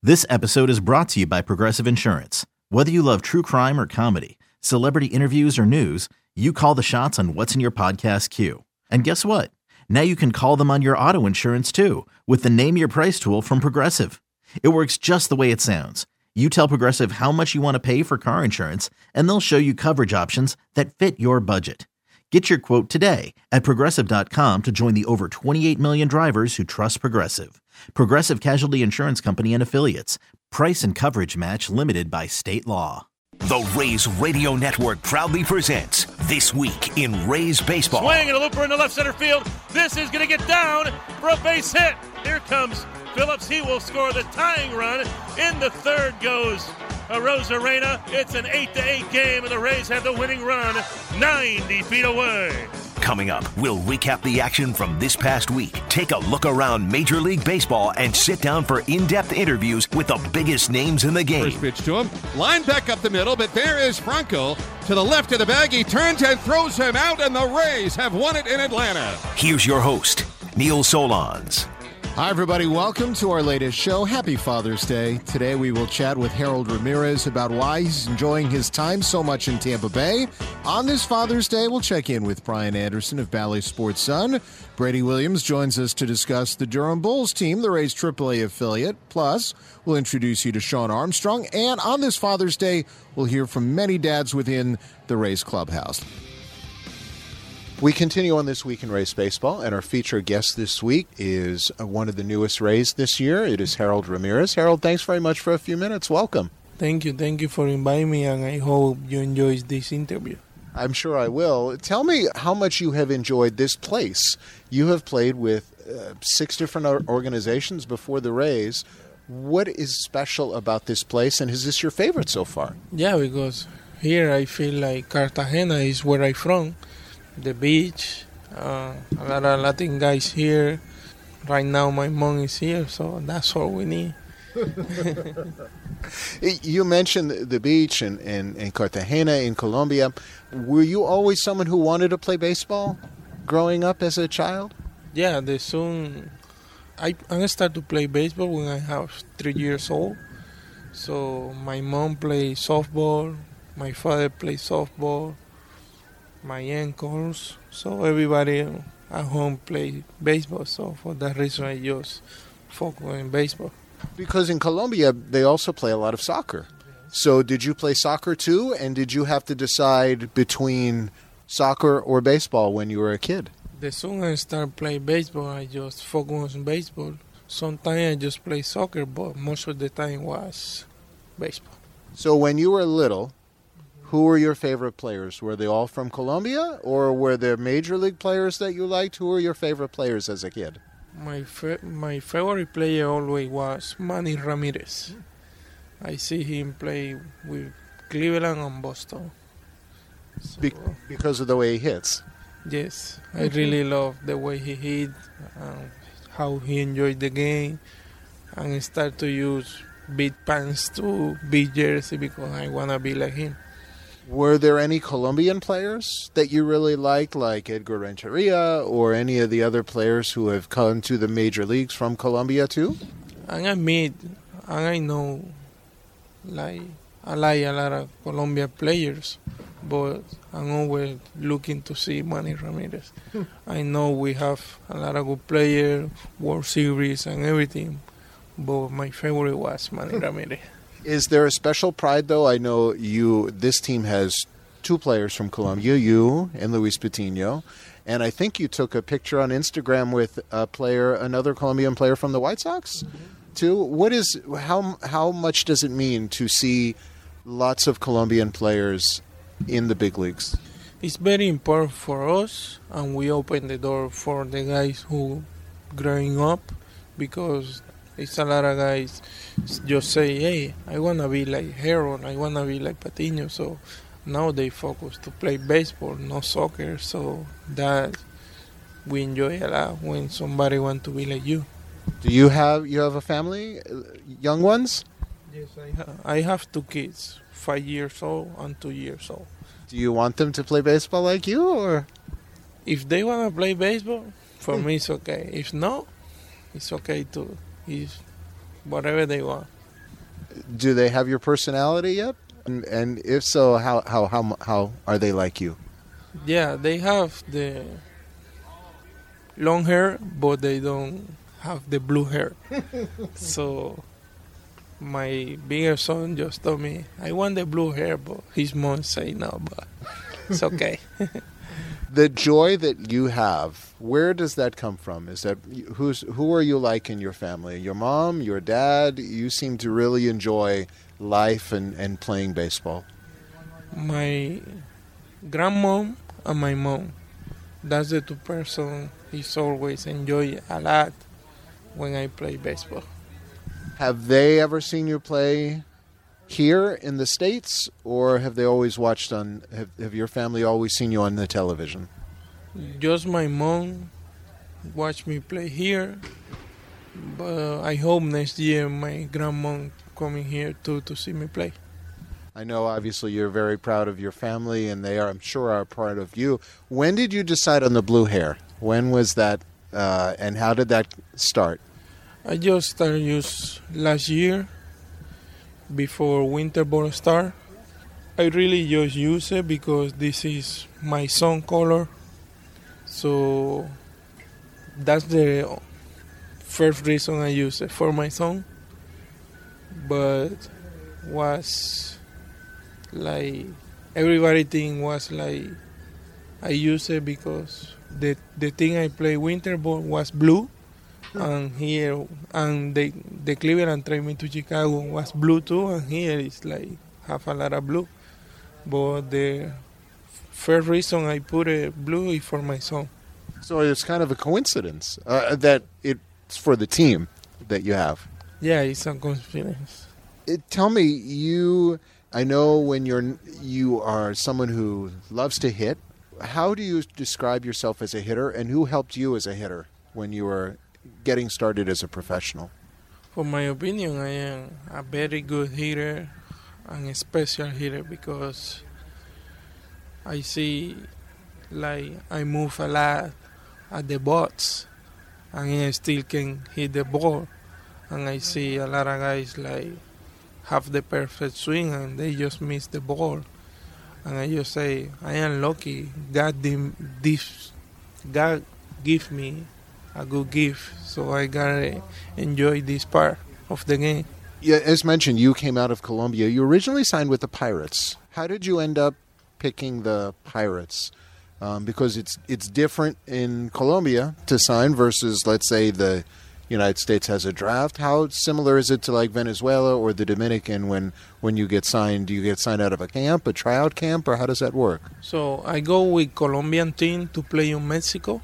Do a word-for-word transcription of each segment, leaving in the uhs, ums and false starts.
This episode is brought to you by Progressive Insurance. Whether you love true crime or comedy, celebrity interviews or news, you call the shots on what's in your podcast queue. And guess what? Now you can call them on your auto insurance too with the Name Your Price tool from Progressive. It works just the way it sounds. You tell Progressive how much you want to pay for car insurance, and they'll show you coverage options that fit your budget. Get your quote today at Progressive dot com to join the over twenty-eight million drivers who trust Progressive. Progressive Casualty Insurance Company and Affiliates. Price and coverage match limited by state law. The Rays Radio Network proudly presents This Week in Rays Baseball. Swing and a looper in the left center field. This is going to get down for a base hit. Here comes Phillips. He will score the tying run. In the third goes Arozarena. It's an eight to eight game, and the Rays have the winning run ninety feet away. Coming up, we'll recap the action from this past week, take a look around Major League Baseball, and sit down for in-depth interviews with the biggest names in the game. First pitch to him. Line back up the middle, but there is Franco to the left of the bag. He turns and throws him out, and the Rays have won it in Atlanta. Here's your host, Neil Solondz. Hi, everybody. Welcome to our latest show. Happy Father's Day. Today we will chat with Harold Ramirez about why he's enjoying his time so much in Tampa Bay. On this Father's Day, we'll check in with Brian Anderson of Bally Sports Sun. Brady Williams joins us to discuss the Durham Bulls team, the Rays triple A affiliate. Plus, we'll introduce you to Sean Armstrong. And on this Father's Day, we'll hear from many dads within the Rays clubhouse. We continue on This Week in Rays Baseball, and our featured guest this week is one of the newest Rays this year. It is Harold Ramirez. Harold, thanks very much for a few minutes. Welcome. Thank you. Thank you for inviting me, and I hope you enjoy this interview. I'm sure I will. Tell me how much you have enjoyed this place. You have played with uh, six different organizations before the Rays. What is special about this place, and is this your favorite so far? Yeah, because here I feel like Cartagena is where I'm from. The beach, uh, a lot of Latin guys here. Right now my mom is here, so that's all we need. You mentioned the beach and, and, and Cartagena in Colombia. Were you always someone who wanted to play baseball growing up as a child? Yeah, the soon I, I started to play baseball when I was three years old. So my mom played softball, my father played softball, my uncles, so everybody at home play baseball. So for that reason, I just focus on baseball. Because in Colombia, they also play a lot of soccer. So did you play soccer too? And did you have to decide between soccer or baseball when you were a kid? The soon I start playing baseball, I just focus on baseball. Sometimes I just play soccer, but most of the time was baseball. So when you were little, who were your favorite players? Were they all from Colombia, or were there major league players that you liked? Who were your favorite players as a kid? My fa- my favorite player always was Manny Ramirez. I see him play with Cleveland and Boston. So, Be- because of the way he hits? Yes, I really love the way he hit, um, how he enjoyed the game, and start to use big pants to big jersey because I want to be like him. Were there any Colombian players that you really liked, like Edgar Renteria or any of the other players who have come to the major leagues from Colombia too? And I meet, and I know, like, I like a lot of Colombian players, but I'm always looking to see Manny Ramirez. I know we have a lot of good players, World Series and everything, but my favorite was Manny Ramirez. Is there a special pride, though? I know you. This team has two players from Colombia, you and Luis Patino, and I think you took a picture on Instagram with a player, another Colombian player from the White Sox, mm-hmm. too. What is how how much does it mean to see lots of Colombian players in the big leagues? It's very important for us, and we open the door for the guys who growing up, because it's a lot of guys just say, hey, I want to be like Harold, I want to be like Patino. So now they focus to play baseball, not soccer. So that we enjoy a lot when somebody want to be like you. Do you have you have a family, young ones? Yes, I have. I have two kids, five years old and two years old. Do you want them to play baseball like you, or? If they want to play baseball, for me it's okay. If not, it's okay too. It's whatever they want. Do they have your personality yet? And, and if so, how, how how how are they like you? Yeah, they have the long hair, but they don't have the blue hair. So my bigger son just told me, I want the blue hair, but his mom say no, but it's okay. The joy that you have, where does that come from? Is that who's who are you like in your family? Your mom, your dad? You seem to really enjoy life and, and playing baseball. My grandmom and my mom, that's the two person he's always enjoy a lot when I play baseball. Have they ever seen you play here in the States, or have they always watched on, have, have your family always seen you on the television? Just my mom watch me play here, but I hope next year my grandmom coming here too to see me play. I know obviously you're very proud of your family, and they are, I'm sure, are proud of you. When did you decide on the blue hair? When was that, uh, and how did that start? I just started use last year before winter ball start. I really just use it because this is my son color. So that's the first reason I use it, for my son. But was like everybody think was like I use it because the the thing I play winter ball was blue. And here, and the the Cleveland trade me to Chicago was blue too, and here it's like have a lot of blue. But the first reason I put it blue is for my son. So it's kind of a coincidence uh, that it's for the team that you have. Yeah, it's a coincidence. It, tell me, you. I know when you're you are someone who loves to hit. How do you describe yourself as a hitter, and who helped you as a hitter when you were getting started as a professional? For my opinion, I am a very good hitter and a special hitter because I see like I move a lot at the box and I still can hit the ball. And I see a lot of guys like have the perfect swing and they just miss the ball. And I just say, I am lucky. God, this, God give me a good gift, so I gotta enjoy this part of the game. Yeah, as mentioned, you came out of Colombia. You originally signed with the Pirates. How did you end up picking the Pirates? Um, because it's it's different in Colombia to sign versus, let's say, the United States has a draft. How similar is it to like Venezuela or the Dominican when, when you get signed? Do you get signed out of a camp, a tryout camp, or how does that work? So I go with Colombian team to play in Mexico.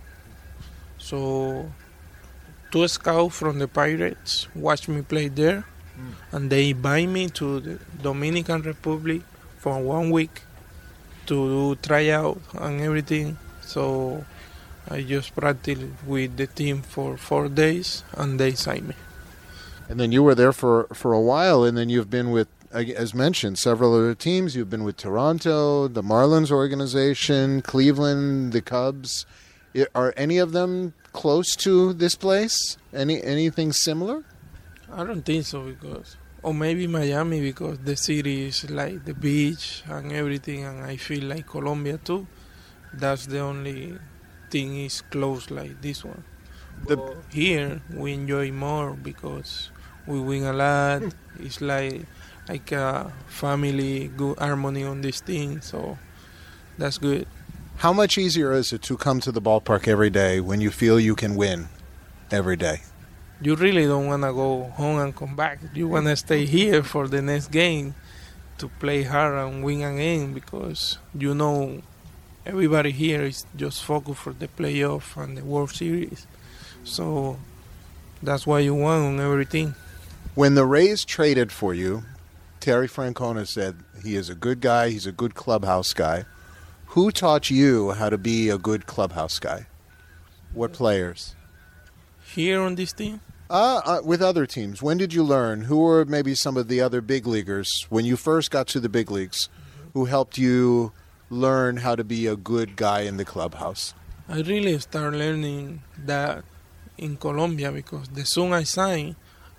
So two scouts from the Pirates watch me play there, mm. and they invite me to the Dominican Republic for one week to do tryout and everything. So I just practice with the team for four days, and they sign me. And then you were there for, for a while, and then you've been with, as mentioned, several other teams. You've been with Toronto, the Marlins organization, Cleveland, the Cubs. Are any of them close to this place? Any anything similar? I don't think so, because, or maybe Miami, because the city is like the beach and everything, and I feel like Colombia too. That's the only thing is close like this one. The, but here we enjoy more because we win a lot. It's like like a family, good harmony on this thing, so that's good. How much easier is it to come to the ballpark every day when you feel you can win every day? You really don't want to go home and come back. You want to stay here for the next game to play hard and win again, because you know everybody here is just focused for the playoff and the World Series. So that's why you want on everything. When the Rays traded for you, Terry Francona said he is a good guy, he's a good clubhouse guy. Who taught you how to be a good clubhouse guy? What players? Here on this team? Uh, uh, with other teams. When did you learn? Who were maybe some of the other big leaguers when you first got to the big leagues who helped you learn how to be a good guy in the clubhouse? I really started learning that in Colombia, because the soon I signed,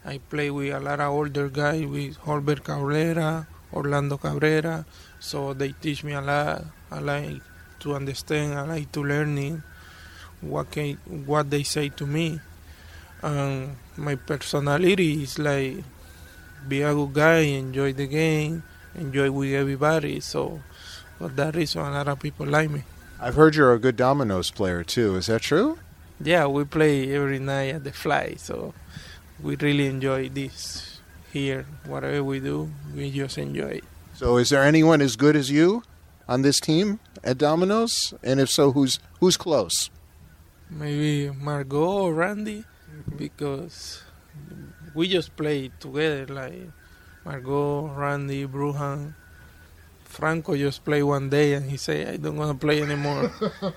I play with a lot of older guys, with Holbert Cabrera, Orlando Cabrera, so they teach me a lot. I like to understand, I like to learn what can, what they say to me. Um, my personality is like be a good guy, enjoy the game, enjoy with everybody. So for that reason, a lot of people like me. I've heard you're a good dominoes player too. Is that true? Yeah, we play every night at the Fly, so we really enjoy this here. Whatever we do, we just enjoy it. So is there anyone as good as you on this team at dominoes? And if so, who's who's close? Maybe Margot or Randy, because we just play together, like Margot, Randy, Brujan. Franco just played one day and he said, I don't want to play anymore.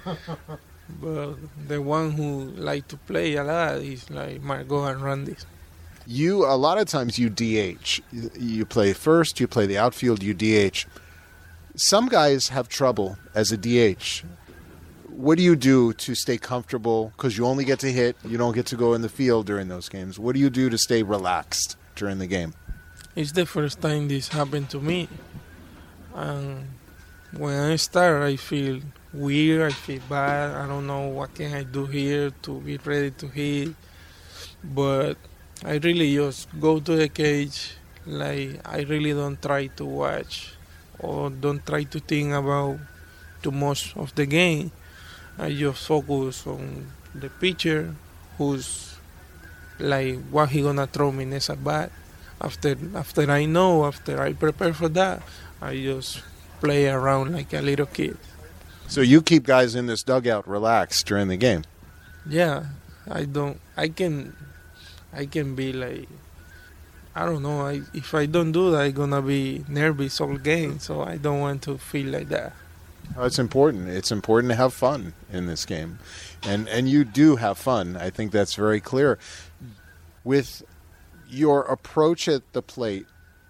But the one who like to play a lot is like Margot and Randy. You, a lot of times you D H. You play first, you play the outfield, you D H. Some guys have trouble as a D H. What do you do to stay comfortable? Because you only get to hit, you don't get to go in the field during those games. What do you do to stay relaxed during the game? It's the first time this happened to me. And when I start, I feel weird, I feel bad. I don't know what can I do here to be ready to hit. But I really just go to the cage, like I really don't try to watch or don't try to think about too much of the game. I just focus on the pitcher, who's like what he gonna throw me next at bat. After after I know, after I prepare for that, I just play around like a little kid. So you keep guys in this dugout relaxed during the game? Yeah, I don't. I can, I can be like, I don't know. I, if I don't do that, I'm gonna be nervous all game. So I don't want to feel like that. Oh, it's important. It's important to have fun in this game, and and you do have fun. I think that's very clear. With your approach at the plate,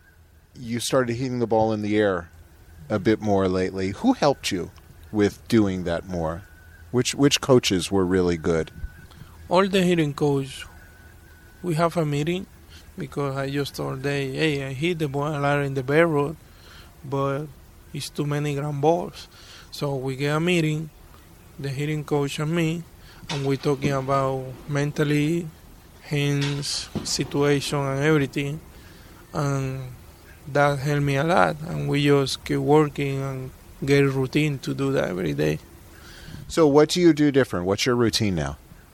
you started hitting the ball in the air a bit more lately. Who helped you with doing that more? Which which coaches were really good? All the hitting coach. We have a meeting because I just told them, hey, I hit the ball a lot in the barrel, but it's too many ground balls. So we get a meeting, the hitting coach and me, and we're talking about mentally, hands, situation, and everything. And that helped me a lot. And we just keep working and get a routine to do that every day. So what do you do different? What's your routine now?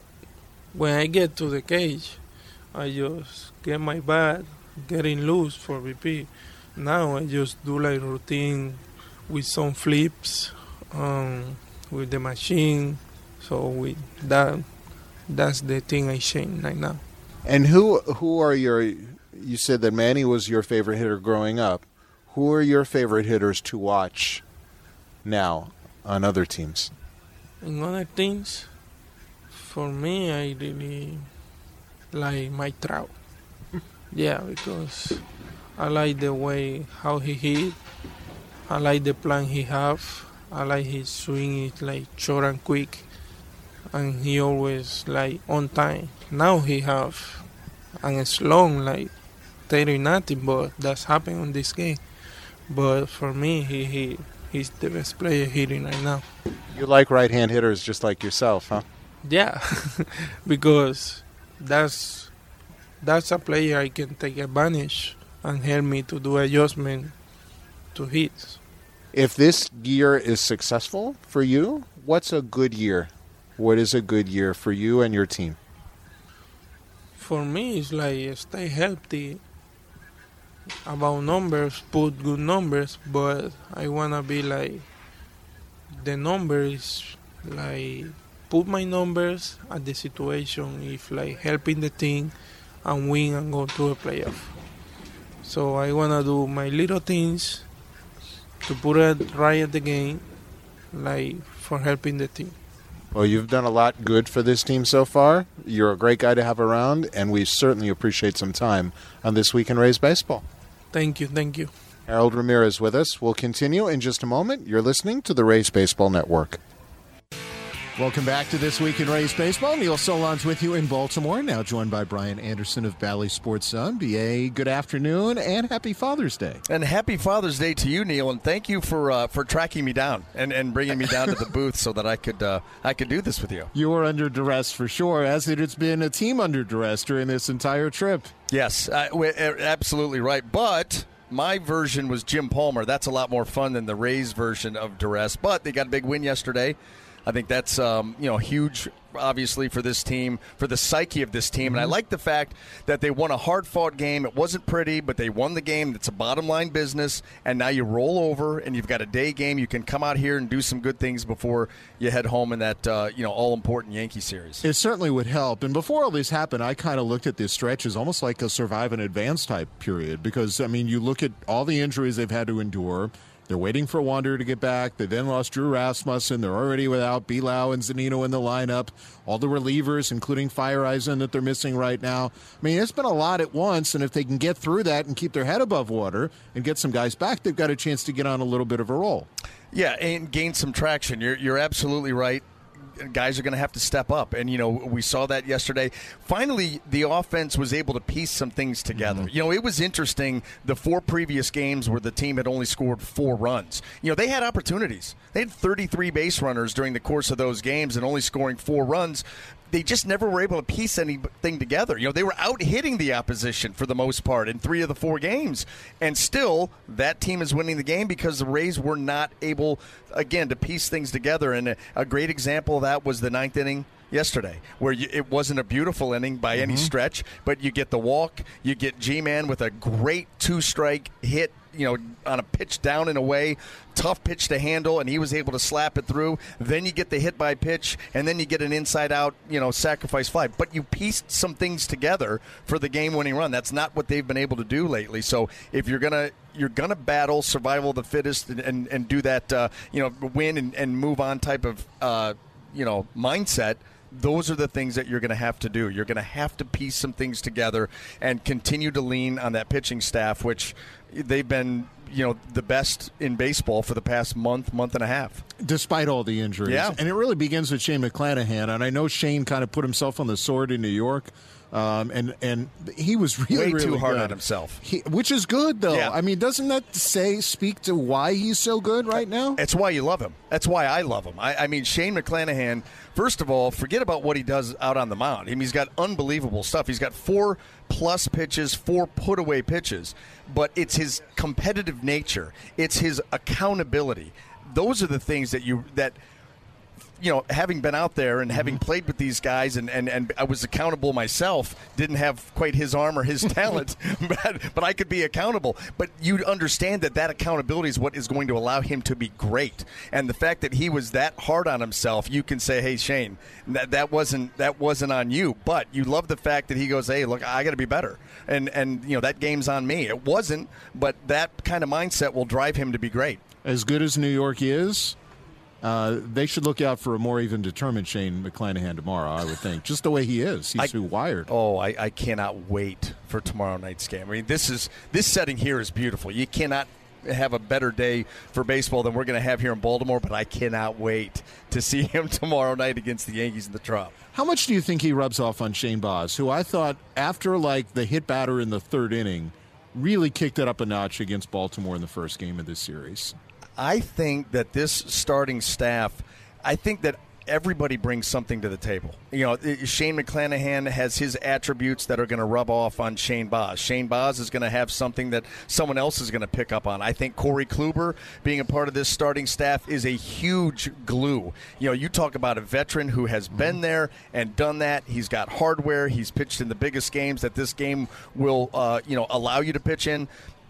When I get to the cage, I just get my bat, getting loose for V P. Now I just do like routine with some flips, um, with the machine. So with that, that's the thing I change right now. And who who are your? You said that Manny was your favorite hitter growing up. Who are your favorite hitters to watch now on other teams? In other teams, for me, I really like Mike Trout. Yeah, because I like the way how he hit. I like the plan he have. I like his swing is like short and quick, and he always like on time. Now he have and it's long like thirty nothing, but that's happened on this game. But for me, he he he's the best player hitting right now. You like right-hand hitters just like yourself, huh? Yeah, because that's that's a player I can take advantage and help me to do adjustment to hits. If this year is successful for you, what's a good year? What is a good year for you and your team? For me, it's like stay healthy. About numbers, put good numbers, but I wanna be like the numbers, like put my numbers at the situation if like helping the team and win and go to a playoff. So I wanna do my little things to put it right at the game, like for helping the team. Well, you've done a lot good for this team so far. You're a great guy to have around, and we certainly appreciate some time on This Week in Rays Baseball. Thank you, thank you. Harold Ramirez with us. We'll continue in just a moment. You're listening to the Rays Baseball Network. Welcome back to This Week in Rays Baseball. Neil Solondz with you in Baltimore, now joined by Brian Anderson of Bally Sports Sun. B A, good afternoon and happy Father's Day. And happy Father's Day to you, Neil, and thank you for uh, for tracking me down and, and bringing me down to the booth so that I could uh, I could do this with you. You were under duress for sure, as it has been a team under duress during this entire trip. Yes, uh, we're absolutely right, but my version was Jim Palmer. That's a lot more fun than the Rays version of duress, but they got a big win yesterday. I think that's um, you know huge, obviously, for this team, for the psyche of this team. Mm-hmm. And I like the fact that they won a hard-fought game. It wasn't pretty, but they won the game. It's a bottom-line business. And now you roll over, and you've got a day game. You can come out here and do some good things before you head home in that uh, you know all-important Yankee series. It certainly would help. And before all this happened, I kind of looked at this stretch as almost like a survive and advance type period. Because, I mean, you look at all the injuries they've had to endure. They're waiting for Wander to get back. They then lost Drew Rasmussen. They're already without Bilao and Zunino in the lineup. All the relievers, including Fireisen, that they're missing right now. I mean, it's been a lot at once, and if they can get through that and keep their head above water and get some guys back, they've got a chance to get on a little bit of a roll. Yeah, and gain some traction. You're, you're absolutely right. Guys are going to have to step up, and you know we saw that yesterday. Finally, the offense was able to piece some things together. Mm-hmm. You know, it was interesting. The four previous games where the team had only scored four runs. You know, they had opportunities. They had thirty-three base runners during the course of those games, and only scoring four runs. They just never were able to piece anything together. You know, they were out hitting the opposition for the most part in three of the four games. And still, that team is winning the game because the Rays were not able, again, to piece things together. And a, a great example of that was the ninth inning yesterday, where you, it wasn't a beautiful inning by mm-hmm. any stretch, but you get the walk, you get G-Man with a great two-strike hit, you know, on a pitch down and away, tough pitch to handle, and he was able to slap it through. Then you get the hit by pitch, and then you get an inside-out, you know, sacrifice fly. But you pieced some things together for the game-winning run. That's not what they've been able to do lately. So if you're gonna you're gonna battle survival of the fittest and and, and do that, uh, you know, win and, and move on type of uh, you know mindset. Those are the things that you're going to have to do. You're going to have to piece some things together and continue to lean on that pitching staff, which they've been, you know, the best in baseball for the past month, month and a half. Despite all the injuries. Yeah. And it really begins with Shane McClanahan. And I know Shane kind of put himself on the sword in New York. Um, and, and he was really, Way really too hard good. on himself. He, which is good, though. Yeah. I mean, doesn't that say speak to why he's so good right now? It's why you love him. That's why I love him. I, I mean, Shane McClanahan, first of all, forget about what he does out on the mound. I mean, he's got unbelievable stuff. He's got four plus pitches, four put-away pitches. But it's his competitive nature. It's his accountability. Those are the things that you that – you know, having been out there and having mm-hmm. played with these guys and, and, and I was accountable myself, didn't have quite his arm or his talent, but, but I could be accountable. But you understand that that accountability is what is going to allow him to be great. And the fact that he was that hard on himself, you can say, hey, Shane, that, that wasn't that wasn't on you. But you love the fact that he goes, hey, look, I got to be better. And, and, you know, that game's on me. It wasn't, but that kind of mindset will drive him to be great. As good as New York is, Uh, they should look out for a more even determined Shane McClanahan tomorrow, I would think. Just the way he is. He's I, too wired. Oh, I, I cannot wait for tomorrow night's game. I mean, this is this setting here is beautiful. You cannot have a better day for baseball than we're going to have here in Baltimore, but I cannot wait to see him tomorrow night against the Yankees in the Trop. How much do you think he rubs off on Shane Baz, who I thought, after like the hit batter in the third inning, really kicked it up a notch against Baltimore in the first game of this series? I think that this starting staff, I think that everybody brings something to the table. You know, Shane McClanahan has his attributes that are going to rub off on Shane Baz. Shane Baz is going to have something that someone else is going to pick up on. I think Corey Kluber, being a part of this starting staff, is a huge glue. You know, you talk about a veteran who has been there and done that. He's got hardware. He's pitched in the biggest games that this game will, uh, you know, allow you to pitch in.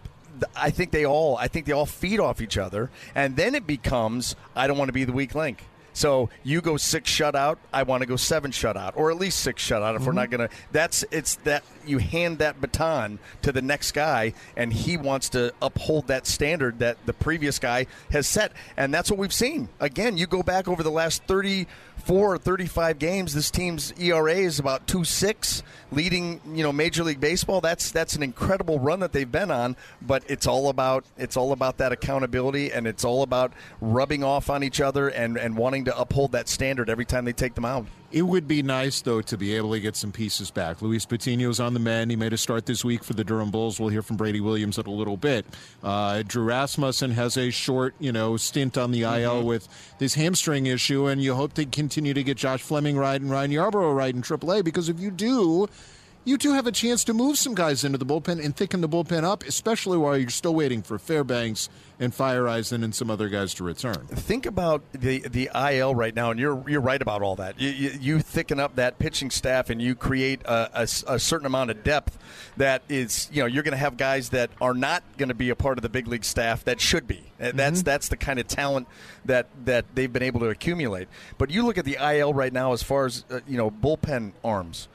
I think they all I think they all feed off each other, and then it becomes, I don't want to be the weak link. So you go six shutout, I want to go seven shutout, or at least six shutout if mm-hmm. we're not going to. That's it's that you hand that baton to the next guy, and he wants to uphold that standard that the previous guy has set, and that's what we've seen. Again, you go back over the last thirty-four or thirty-five games, this team's E R A is about two point six, leading, you know, Major League Baseball. That's that's an incredible run that they've been on, but it's all about it's all about that accountability, and it's all about rubbing off on each other and and wanting going to uphold that standard every time they take the mound. It would be nice, though, to be able to get some pieces back. Luis Patino's on the mend. He made a start this week for the Durham Bulls. We'll hear from Brady Williams in a little bit. Uh, Drew Rasmussen has a short, you know, stint on the I L mm-hmm. with this hamstring issue, and you hope to continue to get Josh Fleming right and Ryan Yarbrough right in triple A, because if you do, you do have a chance to move some guys into the bullpen and thicken the bullpen up, especially while you're still waiting for Fairbanks and Fireisen and some other guys to return. Think about the the I L right now, and you're you're right about all that. You, you, you thicken up that pitching staff, and you create a, a, a certain amount of depth that is, you know, you're going to have guys that are not going to be a part of the big league staff that should be. Mm-hmm. That's that's the kind of talent that, that they've been able to accumulate. But you look at the I L right now as far as, uh, you know, bullpen arms.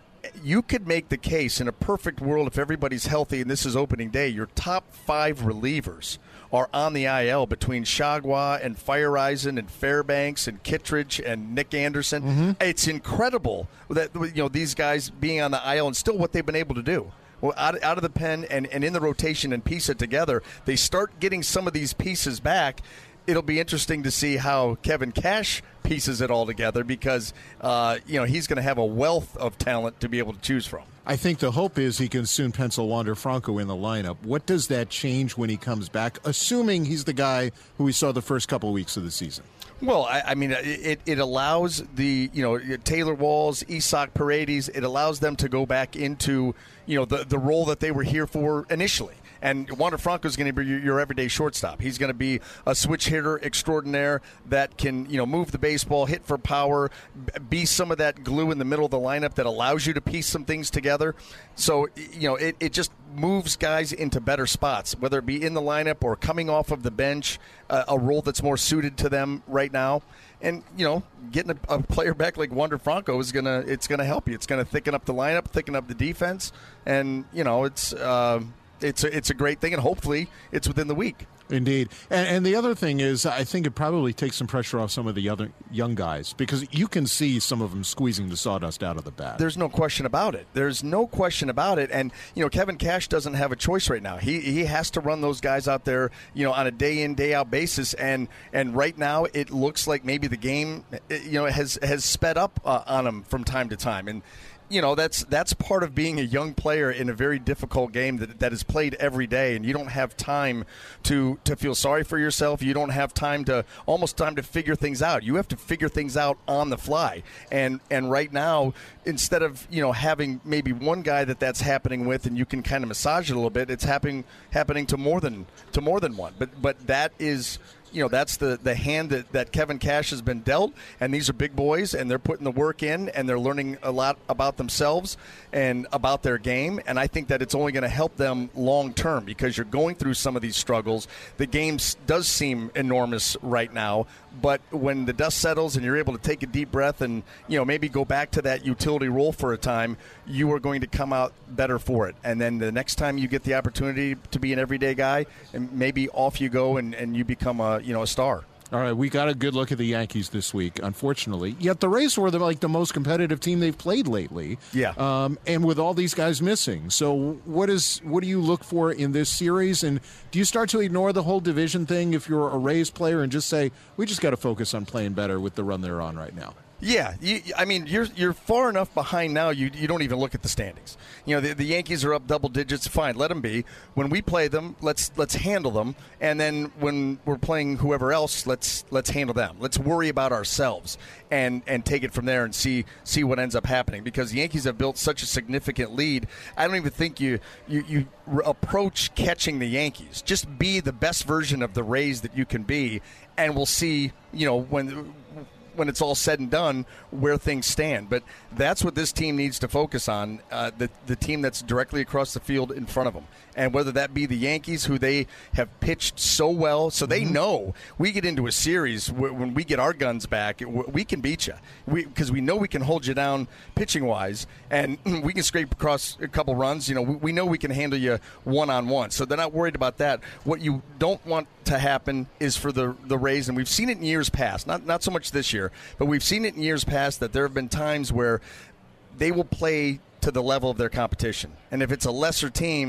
You could make the case in a perfect world, if everybody's healthy and this is opening day, your top five relievers are on the I L between Chagua and Fireisen and Fairbanks and Kittredge and Nick Anderson. Mm-hmm. It's incredible that, you know, these guys being on the I L and still what they've been able to do. Well, out, out of the pen and, and in the rotation and piece it together, they start getting some of these pieces back. It'll be interesting to see how Kevin Cash pieces it all together, because uh, you know, he's going to have a wealth of talent to be able to choose from. I think the hope is he can soon pencil Wander Franco in the lineup. What does that change when he comes back, assuming he's the guy who we saw the first couple of weeks of the season? Well, I, I mean, it, it allows the, you know, Taylor Walls, Isak Paredes, it allows them to go back into, you know, the, the role that they were here for initially. And Wander Franco is going to be your, your everyday shortstop. He's going to be a switch hitter extraordinaire that can, you know, move the baseball, hit for power, be some of that glue in the middle of the lineup that allows you to piece some things together. So, you know, it, it just moves guys into better spots, whether it be in the lineup or coming off of the bench, uh, a role that's more suited to them right now. And, you know, getting a, a player back like Wander Franco is going to, it's going to help you. It's going to thicken up the lineup, thicken up the defense. And, you know, it's, uh, It's a, it's a great thing, and hopefully it's within the week. Indeed. And, and the other thing is, I think it probably takes some pressure off some of the other young guys, because you can see some of them squeezing the sawdust out of the bat. There's no question about it. There's no question about it. And, you know, Kevin Cash doesn't have a choice right now. He he has to run those guys out there, you know, on a day-in, day-out basis. And and right now it looks like maybe the game, you know, has, has sped up uh, on him from time to time. And, you know, that's that's part of being a young player in a very difficult game that that is played every day, and you don't have time to to feel sorry for yourself. You don't have time to almost time to figure things out. You have to figure things out on the fly. And and right now, instead of, you know, having maybe one guy that that's happening with, and you can kind of massage it a little bit, it's happening happening to more than to more than one. But but that is, you know, that's the, the hand that, that Kevin Cash has been dealt, and these are big boys, and they're putting the work in, and they're learning a lot about themselves and about their game, and I think that it's only going to help them long term, because you're going through some of these struggles. The game does seem enormous right now, but when the dust settles and you're able to take a deep breath and, you know, maybe go back to that utility role for a time, you are going to come out better for it. And then the next time you get the opportunity to be an everyday guy, and maybe off you go and, and you become a, you know, a star. All right, we got a good look at the Yankees this week, unfortunately. Yet the Rays were the, like the most competitive team they've played lately. Yeah. Um, and with all these guys missing. So what is what do you look for in this series? And do you start to ignore the whole division thing if you're a Rays player and just say, we just got to focus on playing better with the run they're on right now? Yeah, you, I mean, you're you're far enough behind now. You you don't even look at the standings. You know, the, the Yankees are up double digits. Fine, let them be. When we play them, let's let's handle them. And then when we're playing whoever else, let's let's handle them. Let's worry about ourselves and and take it from there and see see what ends up happening. Because the Yankees have built such a significant lead. I don't even think you you you approach catching the Yankees. Just be the best version of the Rays that you can be, and we'll see. You know, when. when it's all said and done, where things stand. But that's what this team needs to focus on, uh, the, the team that's directly across the field in front of them. And whether that be the Yankees, who they have pitched so well, so they mm-hmm. know we get into a series where, when we get our guns back, we can beat you. Because we, we know we can hold you down pitching-wise, and we can scrape across a couple runs. You know, we, we know we can handle you one-on-one. So they're not worried about that. What you don't want to happen is for the the Rays, and we've seen it in years past, not not so much this year, but we've seen it in years past that there have been times where they will play to the level of their competition. And if it's a lesser team,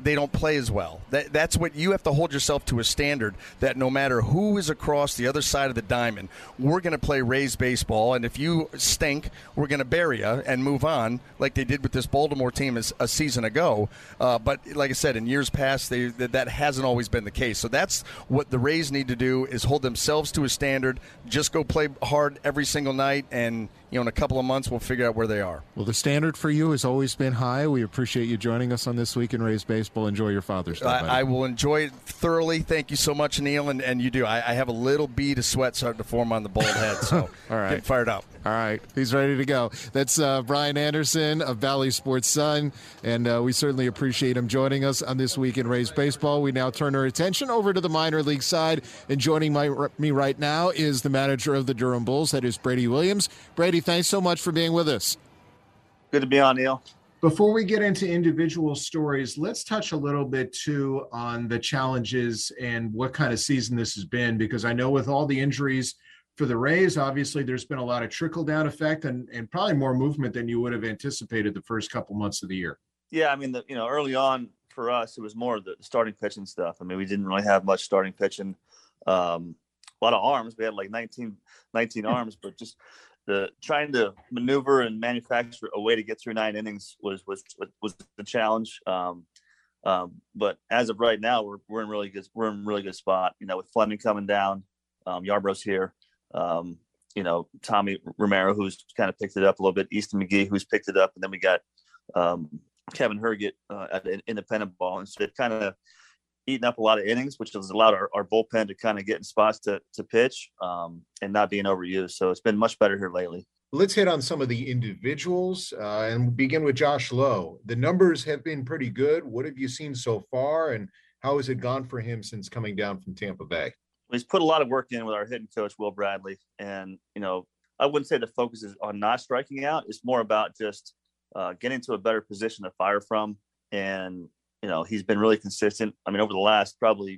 they don't play as well. That, that's what you have to hold yourself to, a standard that no matter who is across the other side of the diamond, we're going to play Rays baseball, and if you stink, we're going to bury you and move on, like they did with this Baltimore team a, a season ago. Uh, but like I said, in years past, they, that hasn't always been the case. So that's what the Rays need to do, is hold themselves to a standard, just go play hard every single night, and you know, in a couple of months, we'll figure out where they are. Well, the standard for you has always been high. We appreciate you joining us on This Week in Rays Baseball. Enjoy your Father's Day, buddy. I, I will enjoy it thoroughly. Thank you so much, Neil, and, and you do. I, I have a little bead of sweat starting to form on the bald head, so all right. Get fired up. All right. He's ready to go. That's uh, Brian Anderson of Valley Sports Sun, and uh, we certainly appreciate him joining us on This Week in Rays Baseball. We now turn our attention over to the minor league side, and joining my, me right now is the manager of the Durham Bulls. That is Brady Williams. Brady, thanks so much for being with us. Good to be on, Neil. Before we get into individual stories, let's touch a little bit, too, on the challenges and what kind of season this has been, because I know with all the injuries for the Rays, obviously there's been a lot of trickle-down effect and, and probably more movement than you would have anticipated the first couple months of the year. Yeah, I mean, the, you know, early on for us, it was more the starting pitching stuff. I mean, we didn't really have much starting pitching. Um, a lot of arms. We had like nineteen, nineteen arms, but just – The trying to maneuver and manufacture a way to get through nine innings was was was the challenge. Um, um, but as of right now, we're we're in really good we're in really good spot. You know, with Fleming coming down, um, Yarbrough's here. Um, you know, Tommy Romero, who's kind of picked it up a little bit. Easton McGee, who's picked it up, and then we got um, Kevin Herget uh, at an independent ball, and so it kind of eating up a lot of innings, which has allowed our, our bullpen to kind of get in spots to to pitch um, and not being overused. So it's been much better here lately. Let's hit on some of the individuals uh, and begin with Josh Lowe. The numbers have been pretty good. What have you seen so far, and how has it gone for him since coming down from Tampa Bay? He's put a lot of work in with our hitting coach, Will Bradley. And, you know, I wouldn't say the focus is on not striking out. It's more about just uh, getting to a better position to fire from. And, you know, he's been really consistent. I mean, over the last probably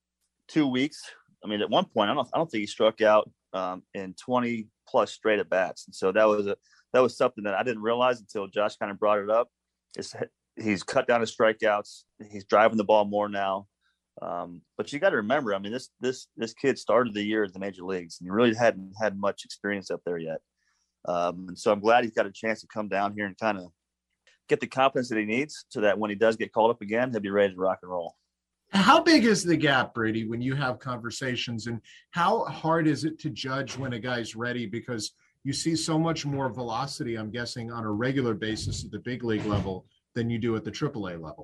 two weeks, I mean, at one point, I don't, I don't think he struck out um, in twenty plus straight at bats. And so that was a, that was something that I didn't realize until Josh kind of brought it up. It's, he's cut down his strikeouts. He's driving the ball more now. Um, but you got to remember, I mean, this, this, this kid started the year at the major leagues, and he really hadn't had much experience up there yet. Um, and so I'm glad he's got a chance to come down here and kind of get the confidence that he needs so that when he does get called up again, he'll be ready to rock and roll. How big is the gap, Brady, when you have conversations, and how hard is it to judge when a guy's ready? Because you see so much more velocity, I'm guessing, on a regular basis at the big league level than you do at the triple A level.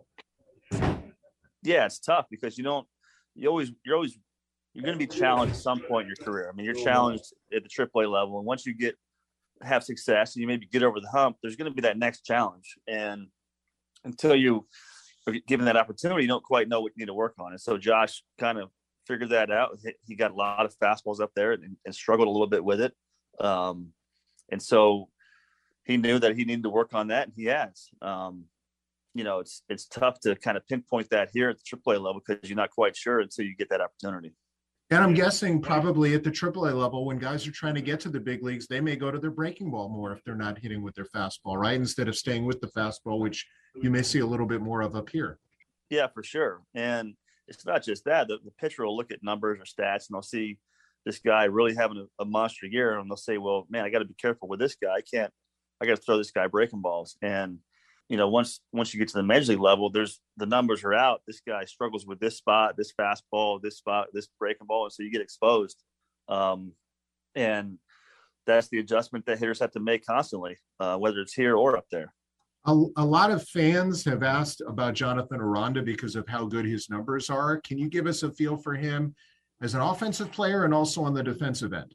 Yeah, it's tough because you don't, you always, you're always, you're going to be challenged at some point in your career. I mean, you're challenged at the triple A level. And once you get, have success and you maybe get over the hump, there's going to be that next challenge. And until you are given that opportunity, you don't quite know what you need to work on. And so Josh kind of figured that out. He got a lot of fastballs up there and, and struggled a little bit with it. Um, and so he knew that he needed to work on that, and he has. Um, you know, it's it's tough to kind of pinpoint that here at the triple A level because you're not quite sure until you get that opportunity. And I'm guessing probably at the triple A level, when guys are trying to get to the big leagues, they may go to their breaking ball more if they're not hitting with their fastball, right? Instead of staying with the fastball, which you may see a little bit more of up here. Yeah, for sure. And it's not just that. The, the pitcher will look at numbers or stats, and they'll see this guy really having a, a monster year, and they'll say, well, man, I got to be careful with this guy. I can't – I got to throw this guy breaking balls. And you know, once once you get to the major league level, there's the numbers are out. This guy struggles with this spot, this fastball, this spot, this breaking ball, and so you get exposed. Um, and that's the adjustment that hitters have to make constantly, uh, whether it's here or up there. A, a lot of fans have asked about Jonathan Aranda because of how good his numbers are. Can you give us a feel for him as an offensive player and also on the defensive end?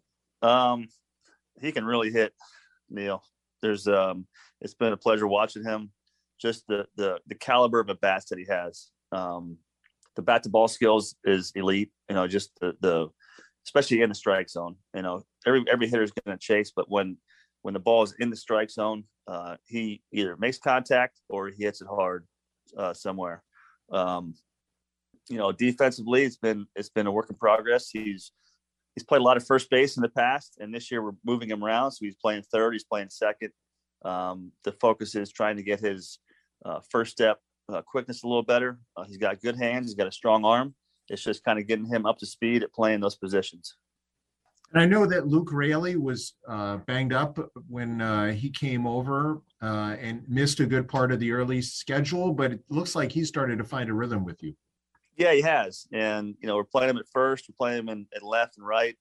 Um, he can really hit, Neil. There's um, it's been a pleasure watching him. Just the the the caliber of a bats that he has. Um, the bat to ball skills is elite. You know, just the the especially in the strike zone. You know, every every hitter is going to chase, but when when the ball is in the strike zone, uh, he either makes contact or he hits it hard uh, somewhere. Um, you know, defensively, it's been it's been a work in progress. He's He's played a lot of first base in the past, and this year we're moving him around. So he's playing third, he's playing second. Um, the focus is trying to get his uh, first step uh, quickness a little better. Uh, he's got good hands. He's got a strong arm. It's just kind of getting him up to speed at playing those positions. And I know that Luke Raley was uh, banged up when uh, he came over uh, and missed a good part of the early schedule, but it looks like he started to find a rhythm with you. Yeah, he has. And, you know, we're playing him at first. We're playing him in, in left and right.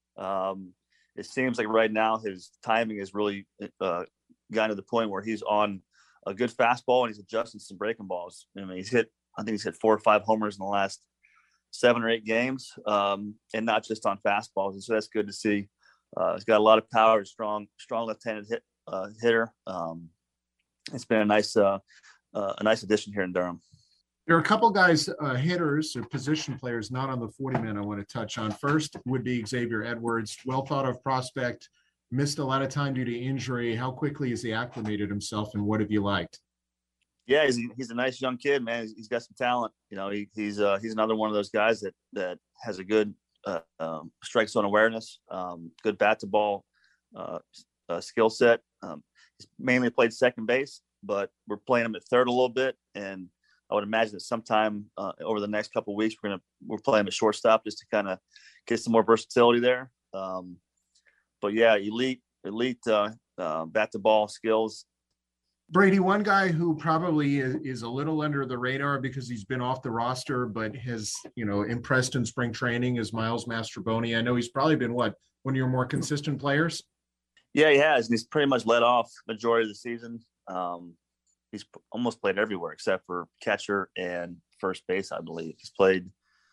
Um, it seems like right now his timing is really uh, gotten to the point where he's on a good fastball and he's adjusting some breaking balls. I mean, he's hit, I think he's hit four or five homers in the last seven or eight games, um, and not just on fastballs. And so that's good to see. Uh, he's got a lot of power, strong, strong left-handed hit, uh, hitter. Um, it's been a nice, uh, uh, a nice addition here in Durham. There are a couple guys, uh, hitters or position players, not on the forty man I want to touch on. First would be Xavier Edwards, well thought of prospect, missed a lot of time due to injury. How quickly has he acclimated himself, and what have you liked? Yeah, he's, he's a nice young kid, man. He's, he's got some talent. You know, he, he's uh, he's another one of those guys that that has a good uh, um, strike zone awareness, um, good bat to ball uh, uh, skill set. Um, he's mainly played second base, but we're playing him at third a little bit, and I would imagine that sometime uh, over the next couple of weeks we're gonna we're playing him at shortstop just to kind of get some more versatility there. Um, but yeah, elite elite uh, uh, bat to ball skills. Brady, one guy who probably is, is a little under the radar because he's been off the roster, but has, you know, impressed in spring training is Miles Mastrobuoni. I know he's probably been, what, one of your more consistent players? Yeah, he has. And he's pretty much led off majority of the season. Um, he's almost played everywhere except for catcher and first base, I believe. He's played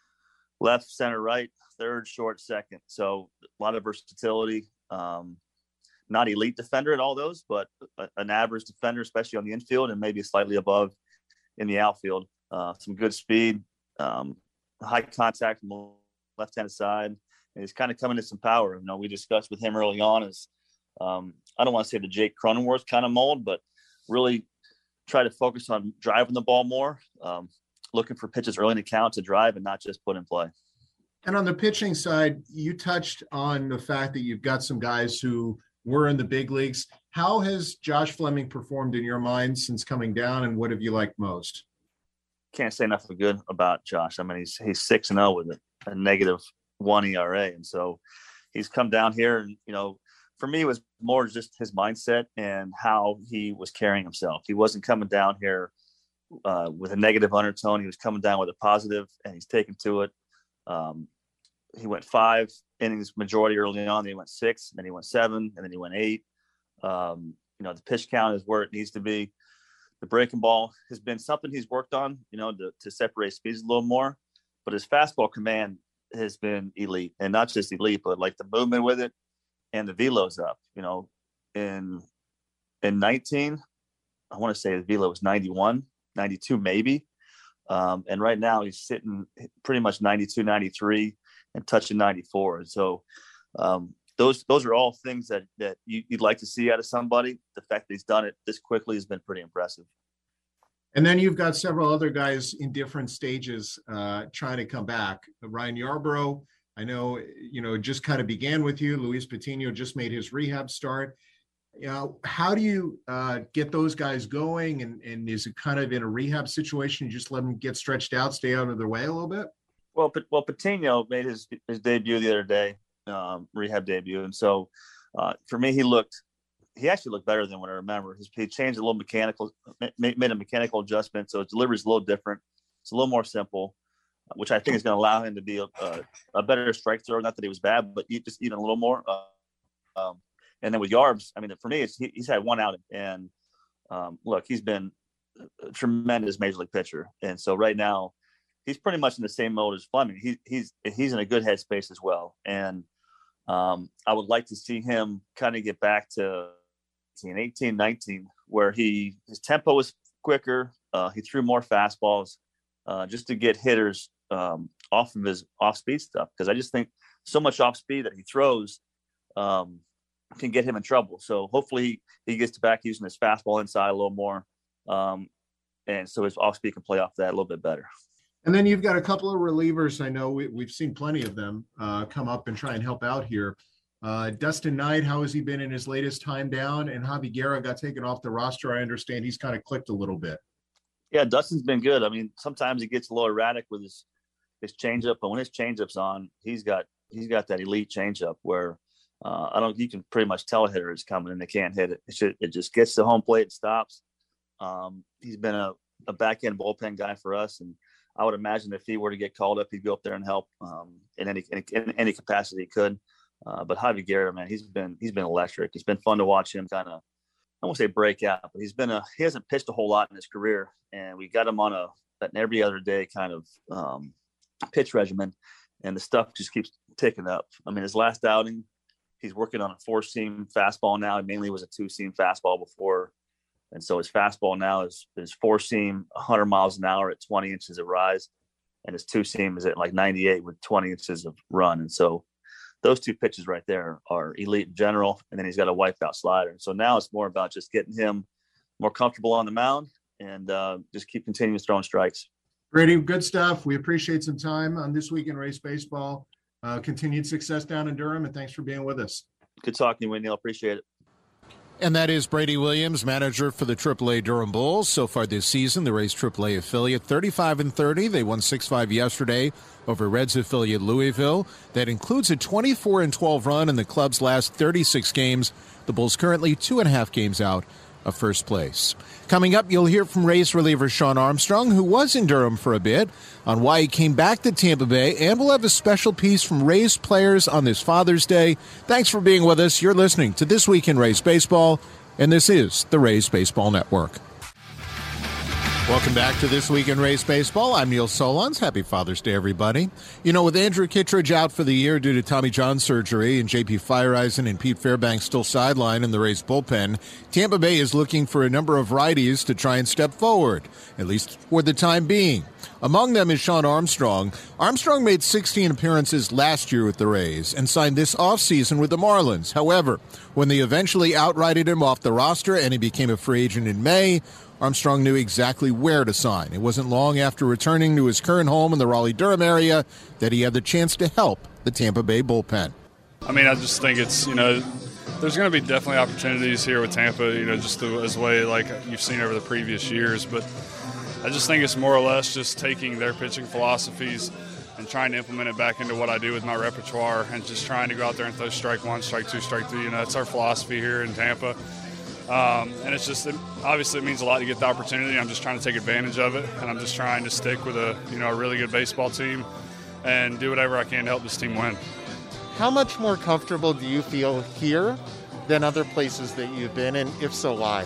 left, center, right, third, short, second. So a lot of versatility. Um, Not elite defender at all those, but a, an average defender, especially on the infield, and maybe slightly above in the outfield. Uh, some good speed, um, high contact from the left-handed side, and he's kind of coming to some power. You know, we discussed with him early on is um, I don't want to say the Jake Cronenworth kind of mold, but really try to focus on driving the ball more, um, looking for pitches early in the count to drive and not just put in play. And on the pitching side, you touched on the fact that you've got some guys who were in the big leagues. How has Josh Fleming performed in your mind since coming down, and what have you liked most? Can't say enough good about Josh. I mean, he's he's six and zero with a, a negative one E R A, and so he's come down here. And you know, for me, it was more just his mindset and how he was carrying himself. He wasn't coming down here uh, with a negative undertone. He was coming down with a positive, and he's taken to it. Um, he went five innings majority early on. Then he went six, and then he went seven, and then he went eight. Um, you know, the pitch count is where it needs to be. The breaking ball has been something he's worked on, you know, to, to separate speeds a little more. But his fastball command has been elite, and not just elite, but like the movement with it and the velo's up. You know, in in nineteen, I want to say the velo was ninety-one, ninety-two maybe. Um, and right now he's sitting pretty much ninety-two, ninety-three and touching ninety-four. And so um, those those are all things that that you, you'd like to see out of somebody. The fact that he's done it this quickly has been pretty impressive. And then you've got several other guys in different stages uh, trying to come back. Ryan Yarbrough, I know, you know, just kind of began with you. Luis Patino just made his rehab start. You know, how do you uh, get those guys going? And, and is it kind of in a rehab situation? You just let them get stretched out, stay out of their way a little bit? Well, well, Patino made his, his debut the other day, um, rehab debut. And so uh, for me, he looked, he actually looked better than what I remember. His, he changed a little mechanical, made, made a mechanical adjustment. So his delivery is a little different. It's a little more simple, which I think is going to allow him to be a, a, a better strike thrower. Not that he was bad, but just even a little more. Uh, um, and then with Yarbs, I mean, for me, it's, he, he's had one outing. And um, look, he's been a tremendous major league pitcher. And so right now, he's pretty much in the same mode as Fleming. He, he's he's in a good headspace as well. And um, I would like to see him kind of get back to eighteen, nineteen, where he his tempo was quicker. Uh, he threw more fastballs uh, just to get hitters um, off of his off-speed stuff. Because I just think so much off-speed that he throws um, can get him in trouble. So hopefully he gets back using his fastball inside a little more. Um, and so his off-speed can play off that a little bit better. And then you've got a couple of relievers. I know we, we've seen plenty of them uh, come up and try and help out here. Uh, Dustin Knight, how has he been in his latest time down? And Javi Guerra got taken off the roster. I understand he's kind of clicked a little bit. Yeah, Dustin's been good. I mean, sometimes he gets a little erratic with his his changeup, but when his changeup's on, he's got he's got that elite changeup where uh, I don't. You can pretty much tell a hitter is coming and they can't hit it. It, should, it just gets to home plate and stops. Um, he's been a, a back end bullpen guy for us, and I would imagine if he were to get called up, he'd go up there and help um, in any in, in any capacity he could. Uh, but Javi Guerra, man, he's been he's been electric. It's been fun to watch him kind of. I won't say break out, but he's been a he hasn't pitched a whole lot in his career, and we got him on a an every other day kind of um, pitch regimen, and the stuff just keeps ticking up. I mean, his last outing, he's working on a four seam fastball now. It mainly was a two seam fastball before, and so his fastball now is is four seam, one hundred miles an hour at twenty inches of rise, and his two seam is at like ninety-eight with twenty inches of run, and so. Those two pitches right there are elite in general, and then he's got a wipeout slider. And so now it's more about just getting him more comfortable on the mound and uh, just keep continuing throwing strikes. Brady, good stuff. We appreciate some time on This Week in Rays Baseball. Uh, continued success down in Durham, and thanks for being with us. Good talking to you, Neil. Appreciate it. And that is Brady Williams, manager for the triple A Durham Bulls. So far this season, the Rays triple A affiliate, thirty-five and thirty. They won six five yesterday over Reds affiliate Louisville. That includes a twenty-four and twelve run in the club's last thirty-six games. The Bulls currently two and a half games out of first place. Coming up, you'll hear from Rays reliever Shawn Armstrong, who was in Durham for a bit, on why he came back to Tampa Bay, and we'll have a special piece from Rays players on this Father's Day. Thanks for being with us. You're listening to This Week in Rays Baseball, and this is the Rays Baseball Network. Welcome back to This Week in Rays Baseball. I'm Neil Solondz. Happy Father's Day, everybody. You know, with Andrew Kittredge out for the year due to Tommy John surgery and J P Feyereisen and Pete Fairbanks still sidelined in the Rays bullpen, Tampa Bay is looking for a number of righties to try and step forward, at least for the time being. Among them is Shawn Armstrong. Armstrong made sixteen appearances last year with the Rays and signed this offseason with the Marlins. However, when they eventually outrighted him off the roster and he became a free agent in May, Armstrong knew exactly where to sign. It wasn't long after returning to his current home in the Raleigh-Durham area that he had the chance to help the Tampa Bay bullpen. I mean, I just think it's, you know, there's going to be definitely opportunities here with Tampa, you know, just as way like you've seen over the previous years. But I just think it's more or less just taking their pitching philosophies and trying to implement it back into what I do with my repertoire and just trying to go out there and throw strike one, strike two, strike three. You know, that's our philosophy here in Tampa. Um, and it's just, it, obviously it means a lot to get the opportunity. I'm just trying to take advantage of it, and I'm just trying to stick with a, you know, a really good baseball team and do whatever I can to help this team win. How much more comfortable do you feel here than other places that you've been, and if so, why?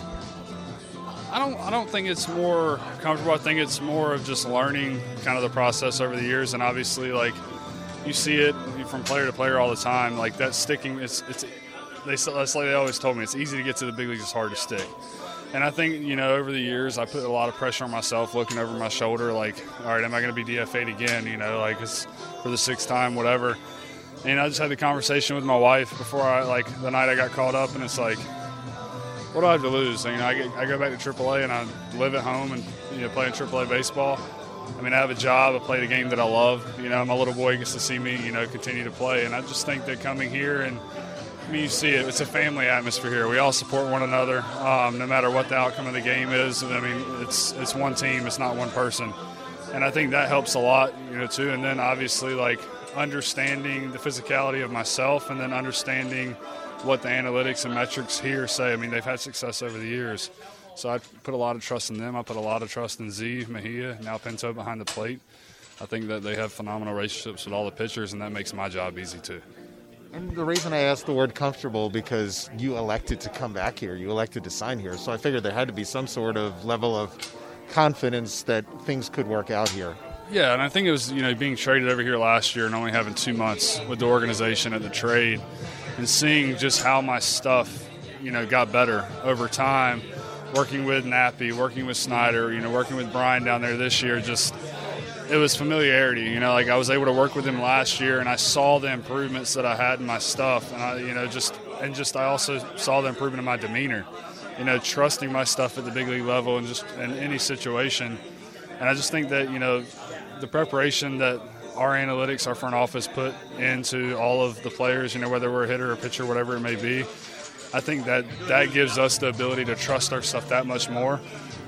I don't, I don't think it's more comfortable. I think it's more of just learning kind of the process over the years, and obviously, like, you see it from player to player all the time. Like, that sticking, it's, it's, They, that's like they always told me, it's easy to get to the big leagues, it's hard to stick. And I think, you know, over the years, I put a lot of pressure on myself looking over my shoulder, like, all right, am I going to be D F A'd again, you know, like it's for the sixth time, whatever. And I just had the conversation with my wife before I, like, the night I got called up, and it's like, what do I have to lose? You know, I, get, I go back to triple A and I live at home and, you know, play in triple A baseball. I mean, I have a job, I play the game that I love. You know, my little boy gets to see me, you know, continue to play. And I just think that coming here and, I mean, you see it. It's a family atmosphere here. We all support one another, um, no matter what the outcome of the game is. I mean, it's it's one team. It's not one person, and I think that helps a lot, you know, too. And then obviously, like, understanding the physicality of myself, and then understanding what the analytics and metrics here say. I mean, they've had success over the years, so I put a lot of trust in them. I put a lot of trust in Z, Mejia, now Pinto behind the plate. I think that they have phenomenal relationships with all the pitchers, and that makes my job easy too. And the reason I asked the word comfortable, because you elected to come back here. You elected to sign here. So I figured there had to be some sort of level of confidence that things could work out here. Yeah, and I think it was, you know, being traded over here last year and only having two months with the organization at the trade and seeing just how my stuff, you know, got better over time, working with Nappy, working with Snyder, you know, working with Brian down there this year, just – it was familiarity, you know, like I was able to work with him last year and I saw the improvements that I had in my stuff. And I, you know, just, and just, I also saw the improvement in my demeanor, you know, trusting my stuff at the big league level and just in any situation. And I just think that, you know, the preparation that our analytics, our front office put into all of the players, you know, whether we're a hitter or pitcher, whatever it may be, I think that that gives us the ability to trust our stuff that much more.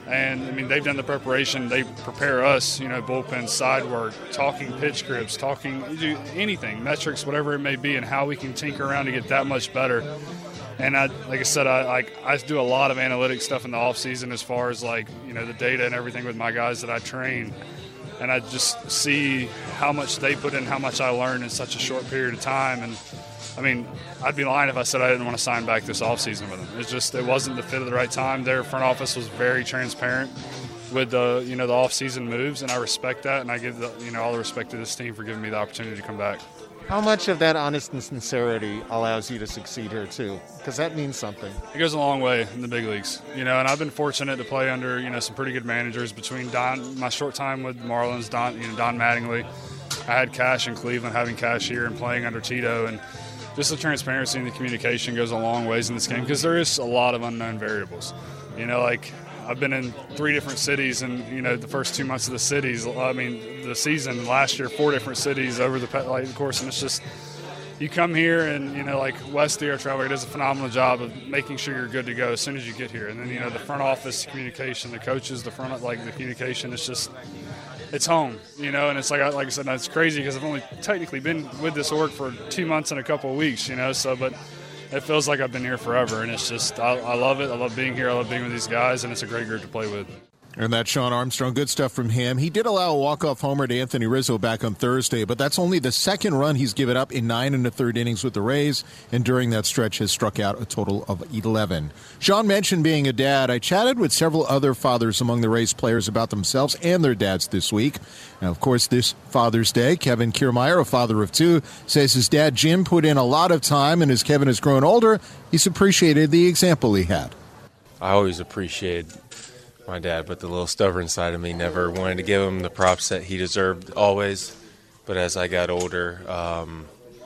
And, I mean, they've done the preparation. They prepare us, you know, bullpen, side work, talking pitch grips, talking do anything, metrics, whatever it may be, and how we can tinker around to get that much better. And, I, like I said, I like I do a lot of analytic stuff in the off season as far as, like, you know, the data and everything with my guys that I train. And I just see how much they put in, how much I learned in such a short period of time. And, I mean, I'd be lying if I said I didn't want to sign back this offseason with them. It's just it wasn't the fit of the right time. Their front office was very transparent with the you know the offseason moves, and I respect that, and I give the, you know all the respect to this team for giving me the opportunity to come back. How much of that honest and sincerity allows you to succeed here too? Because that means something. It goes a long way in the big leagues, you know. And I've been fortunate to play under you know some pretty good managers. Between Don, my short time with Marlins, Don, you know Don Mattingly, I had Cash in Cleveland, having Cash here, and playing under Tito, and just the transparency and the communication goes a long ways in this game because there is a lot of unknown variables. You know, like I've been in three different cities, and you know the first two months of the cities. I mean, the season last year, four different cities over the like, course, and it's just you come here and you know like Westy, our traveler, does a phenomenal job of making sure you're good to go as soon as you get here. And then you know the front office communication, the coaches, the front like the communication. It's just it's home, you know, and it's like like I said, it's crazy because I've only technically been with this org for two months and a couple of weeks, you know. So, but it feels like I've been here forever, and it's just I, I love it. I love being here. I love being with these guys, and it's a great group to play with. And that's Sean Armstrong. Good stuff from him. He did allow a walk-off homer to Anthony Rizzo back on Thursday, but that's only the second run he's given up in nine and a third innings with the Rays, and during that stretch has struck out a total of eleven. Sean mentioned being a dad. I chatted with several other fathers among the Rays players about themselves and their dads this week. Now, of course, this Father's Day, Kevin Kiermaier, a father of two, says his dad Jim put in a lot of time, and as Kevin has grown older, he's appreciated the example he had. I always appreciated my dad, but the little stubborn side of me never wanted to give him the props that he deserved always. But as I got older, um,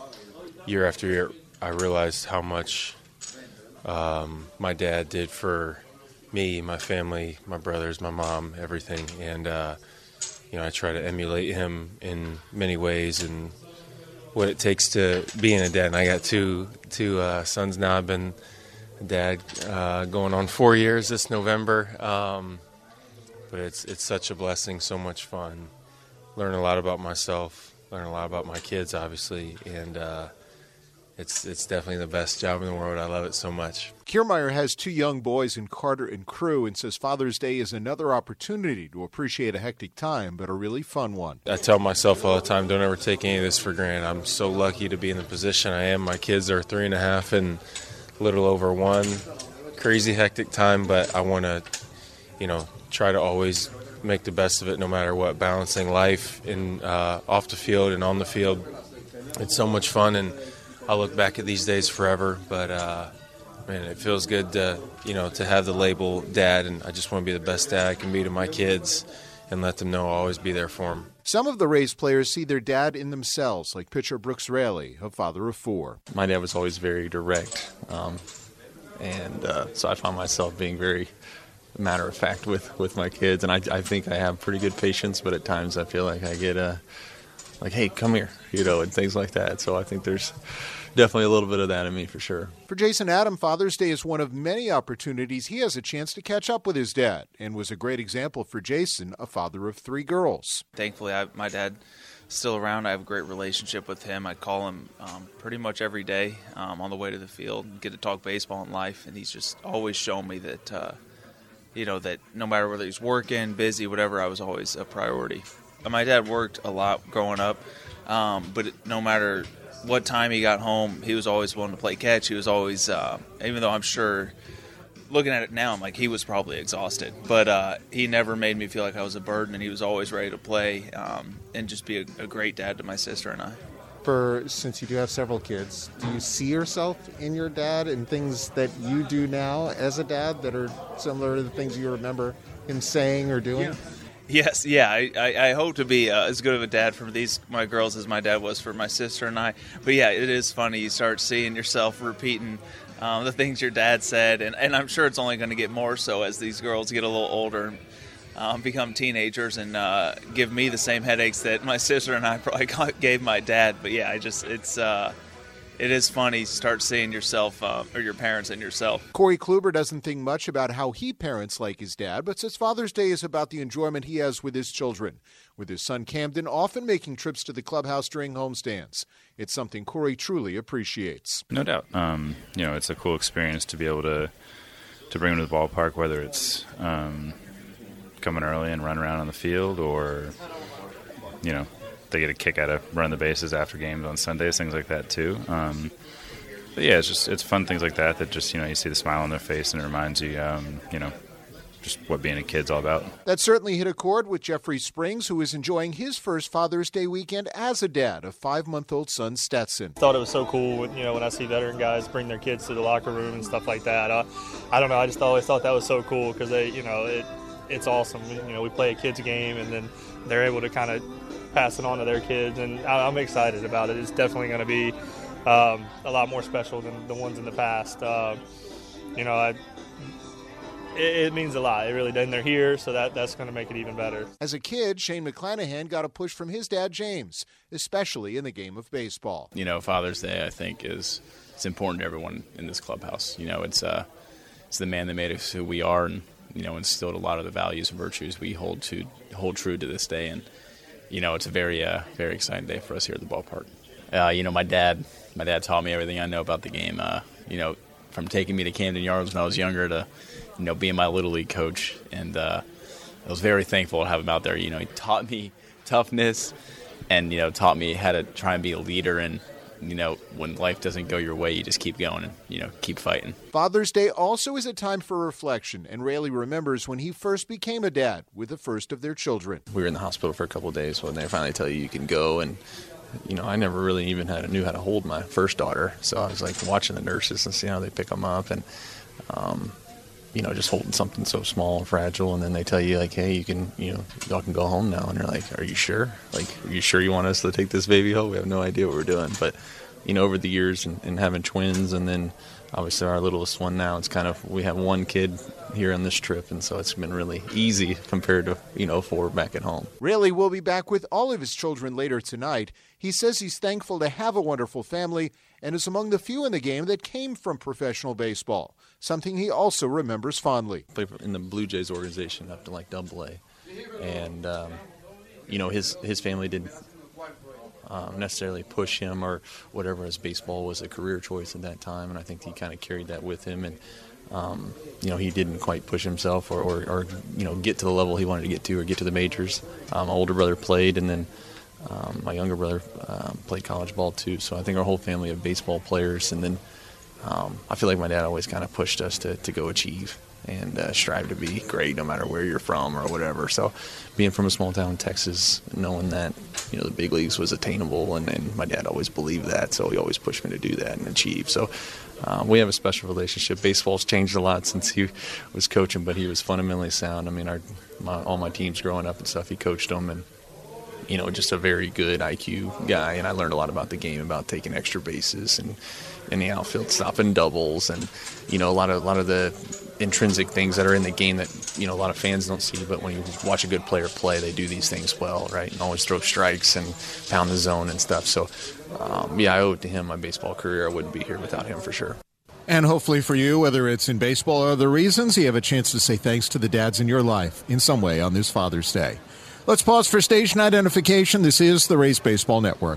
year after year, I realized how much um, my dad did for me, my family, my brothers, my mom, everything. And, uh, you know, I try to emulate him in many ways and what it takes to being a dad. And I got two, two uh, sons now. I've been dad uh, going on four years this November, um, but it's it's such a blessing, so much fun. Learn a lot about myself, learn a lot about my kids, obviously, and uh, it's it's definitely the best job in the world. I love it so much. Kiermaier has two young boys in Carter and Crew and says Father's Day is another opportunity to appreciate a hectic time, but a really fun one. I tell myself all the time, don't ever take any of this for granted. I'm so lucky to be in the position I am. My kids are three and a half and little over one. Crazy hectic time, but I want to, you know, try to always make the best of it no matter what. Balancing life in uh, off the field and on the field. It's so much fun, and I'll look back at these days forever. But uh, man, it feels good to, you know, to have the label dad, and I just want to be the best dad I can be to my kids and let them know I'll always be there for them. Some of the Rays players see their dad in themselves, like pitcher Brooks Raley, a father of four. My dad was always very direct, um, and uh, so I found myself being very matter-of-fact with, with my kids, and I, I think I have pretty good patience, but at times I feel like I get, uh, like, hey, come here, you know, and things like that. So I think there's definitely a little bit of that in me for sure. For Jason Adam, Father's Day is one of many opportunities he has a chance to catch up with his dad, and was a great example for Jason, a father of three girls. Thankfully, I, my dad's still around. I have a great relationship with him. I call him um, pretty much every day um, on the way to the field, get to talk baseball and life, and he's just always shown me that, uh, you know, that no matter whether he's working, busy, whatever, I was always a priority. My dad worked a lot growing up, um, but it, no matter what time he got home, he was always willing to play catch. He was always, uh, even though I'm sure, looking at it now, I'm like, he was probably exhausted. But uh, he never made me feel like I was a burden, and he was always ready to play um, and just be a, a great dad to my sister and I. For, since you do have several kids, do you see yourself in your dad and things that you do now as a dad that are similar to the things you remember him saying or doing? Yeah. Yes, yeah. I, I, I hope to be uh, as good of a dad for these my girls as my dad was for my sister and I. But yeah, it is funny. You start seeing yourself repeating um, the things your dad said, and, and I'm sure it's only going to get more so as these girls get a little older and um, become teenagers and uh, give me the same headaches that my sister and I probably gave my dad. But yeah, I just it's uh, it is funny. Start seeing yourself uh, or your parents and yourself. Corey Kluber doesn't think much about how he parents like his dad, but says Father's Day is about the enjoyment he has with his children, with his son Camden often making trips to the clubhouse during homestands. It's something Corey truly appreciates. No doubt. Um, you know, it's a cool experience to be able to to bring them to the ballpark, whether it's um, coming early and run around on the field, or, you know, they get a kick out of running the bases after games on Sundays, things like that too. Um, but yeah, it's just it's fun things like that that just, you know, you see the smile on their face and it reminds you, um, you know, just what being a kid's all about. That certainly hit a chord with Jeffrey Springs, who is enjoying his first Father's Day weekend as a dad of five-month-old son Stetson. Thought it was so cool, you know, when I see veteran guys bring their kids to the locker room and stuff like that. Uh, I don't know, I just always thought that was so cool because they, you know, it it's awesome. You know, we play a kids game and then they're able to kind of pass it on to their kids, and I'm excited about it. It's definitely going to be um, a lot more special than the ones in the past. Uh, you know, I, it, it means a lot. It really does. And they're here, so that, that's going to make it even better. As a kid, Shane McClanahan got a push from his dad, James, especially in the game of baseball. You know, Father's Day, I think, is it's important to everyone in this clubhouse. You know, it's uh, it's the man that made us who we are, and you know, instilled a lot of the values and virtues we hold to hold true to this day. And you know, it's a very, uh, very exciting day for us here at the ballpark. Uh, you know, my dad, my dad taught me everything I know about the game. Uh, you know, from taking me to Camden Yards when I was younger to, you know, being my little league coach, and uh, I was very thankful to have him out there. You know, he taught me toughness, and you know, taught me how to try and be a leader. And you know, when life doesn't go your way, you just keep going and, you know, keep fighting. Father's Day also is a time for reflection, and Raley remembers when he first became a dad with the first of their children. We were in the hospital for a couple of days when they finally tell you you can go, and, you know, I never really even had knew how to hold my first daughter, so I was, like, watching the nurses and seeing how they pick them up, and, um, you know, just holding something so small and fragile, and then they tell you, like, hey, you can, you know, y'all can go home now, and you're like, are you sure? Like, are you sure you want us to take this baby home? We have no idea what we're doing, but, you know, over the years and, and having twins, and then obviously our littlest one now, it's kind of, we have one kid here on this trip, and so it's been really easy compared to, you know, four back at home. Raley will be back with all of his children later tonight. He says he's thankful to have a wonderful family and is among the few in the game that came from professional baseball, something he also remembers fondly. Played in the Blue Jays organization up to like double A, and, um, you know, his, his family didn't Um, necessarily push him or whatever, as baseball was a career choice at that time, and I think he kind of carried that with him, and um, you know, he didn't quite push himself or, or, or you know, get to the level he wanted to get to or get to the majors. Um, my older brother played, and then um, my younger brother um, played college ball too, so I think our whole family of baseball players, and then um, I feel like my dad always kind of pushed us to, to go achieve and uh, strive to be great no matter where you're from or whatever. So being from a small town in Texas, knowing that, you know, the big leagues was attainable, and, and my dad always believed that, so he always pushed me to do that and achieve. So um, we have a special relationship. Baseball's changed a lot since he was coaching, but he was fundamentally sound. I mean, our my, all my teams growing up and stuff, he coached them, and you know, just a very good I Q guy, and I learned a lot about the game, about taking extra bases and in the outfield, stopping doubles, and you know, a lot of a lot of the intrinsic things that are in the game that, you know, a lot of fans don't see. But when you watch a good player play, they do these things well, right? And always throw strikes and pound the zone and stuff. So, um, yeah, I owe it to him my baseball career. I wouldn't be here without him for sure. And hopefully for you, whether it's in baseball or other reasons, you have a chance to say thanks to the dads in your life in some way on this Father's Day. Let's pause for station identification. This is the Rays Baseball Network.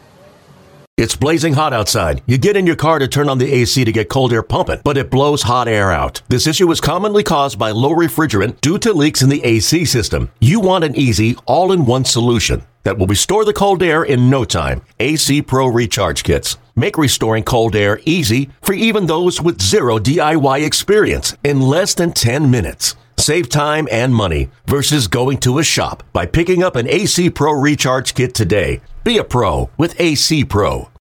It's blazing hot outside. You get in your car to turn on the A C to get cold air pumping, but it blows hot air out. This issue is commonly caused by low refrigerant due to leaks in the A C system. You want an easy, all-in-one solution that will restore the cold air in no time. A C Pro Recharge Kits make restoring cold air easy for even those with zero D I Y experience in less than ten minutes. Save time and money versus going to a shop by picking up an A C Pro Recharge Kit today. Be a pro with A C Pro.